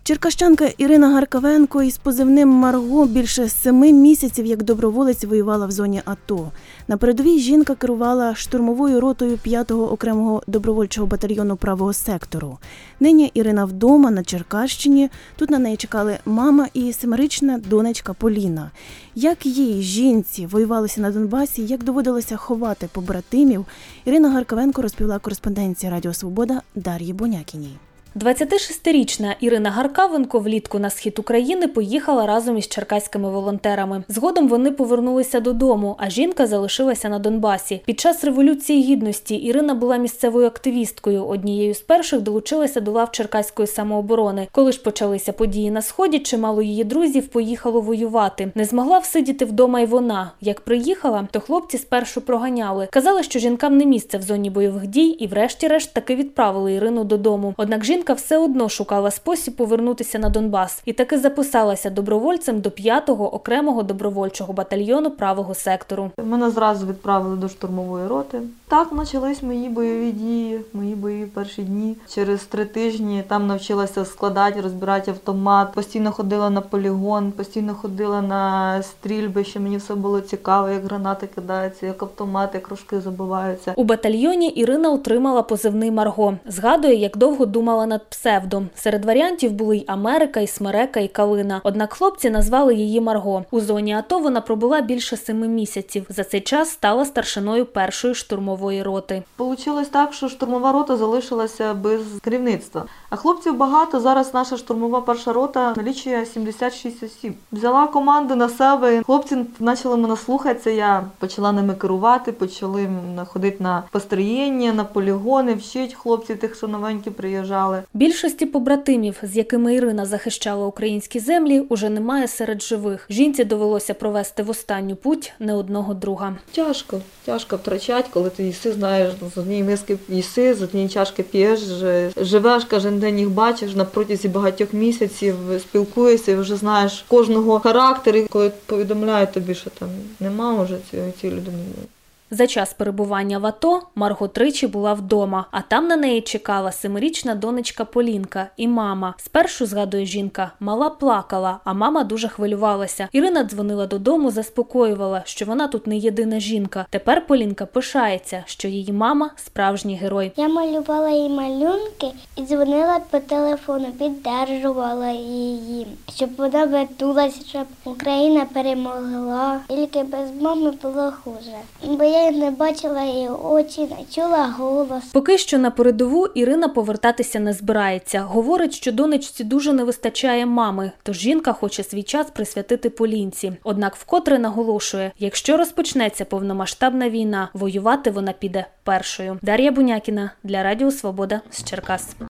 Черкащанка Ірина Гаркавенко із позивним «Марго» більше 7 місяців як доброволець воювала в зоні АТО. На передовій жінка керувала штурмовою ротою 5-го окремого добровольчого батальйону правого сектору. Нині Ірина вдома на Черкащині. Тут на неї чекали мама і 7-річна донечка Поліна. Як їй, жінці, воювалося на Донбасі, як доводилося ховати побратимів, Ірина Гаркавенко розповіла кореспондентці Радіо Свобода Дар'ї Бонякіній. 26-річна Ірина Гаркавенко влітку на схід України поїхала разом із черкаськими волонтерами. Згодом вони повернулися додому, а жінка залишилася на Донбасі. Під час Революції Гідності Ірина була місцевою активісткою. Однією з перших долучилася до лав черкаської самооборони. Коли ж почалися події на Сході, чимало її друзів поїхало воювати. Не змогла всидіти вдома й вона. Як приїхала, то хлопці спершу проганяли. Казали, що жінкам не місце в зоні бойових дій і врешті-решт таки відправили Ірину додому. Однак жінка все одно шукала спосіб повернутися на Донбас і таки записалася добровольцем до 5-го окремого добровольчого батальйону правого сектору. Мене зразу відправили до штурмової роти. Так почались мої бойові дії, мої бойові перші дні. Через 3 тижні там навчилася складати, розбирати автомат, постійно ходила на полігон, постійно ходила на стрільби, що мені все було цікаво, як гранати кидаються, як автомати, як рожки забиваються. У батальйоні Ірина отримала позивний «Марго». Згадує, як довго думала над псевдом. Серед варіантів були й Америка, і Смерека, і Калина. Однак хлопці назвали її Марго. У зоні АТО вона пробула більше 7 місяців. За цей час стала старшиною 1-ї штурмової роти. Получилось так, що штурмова рота залишилася без керівництва. А хлопців багато. Зараз наша штурмова 1-ша рота налічує 76 осіб. Взяла команду на себе. Хлопці почали мене слухатися. Я почала ними керувати, почали ходити на построєння, на полігони, вчити хлопців тих, що новенькі приїжджали. Більшості побратимів, з якими Ірина захищала українські землі, уже немає серед живих. Жінці довелося провести в останню путь не одного друга. Тяжко втрачати, коли ти їси, знаєш, з однієї миски їси, з однієї чашки п'єш, живеш, кожен день їх бачиш, на протязі багатьох місяців спілкуєшся і вже знаєш кожного характеру, коли повідомляють тобі, що там нема вже цієї людини. За час перебування в АТО Марго тричі була вдома, а там на неї чекала 7-річна донечка Полінка і мама. Спершу, згадує жінка, мала плакала, а мама дуже хвилювалася. Ірина дзвонила додому, заспокоювала, що вона тут не єдина жінка. Тепер Полінка пишається, що її мама – справжній герой. Я малювала їй малюнки і дзвонила по телефону, підтримувала її, щоб вона вернулася, щоб Україна перемогла. Тільки без мами було хуже. Бо я не бачила її очі, не чула голос. Поки що на передову Ірина повертатися не збирається. Говорить, що донечці дуже не вистачає мами, тож жінка хоче свій час присвятити Полінці. Однак вкотре наголошує, якщо розпочнеться повномасштабна війна, воювати вона піде першою. Дар'я Бонякіна для Радіо Свобода з Черкас.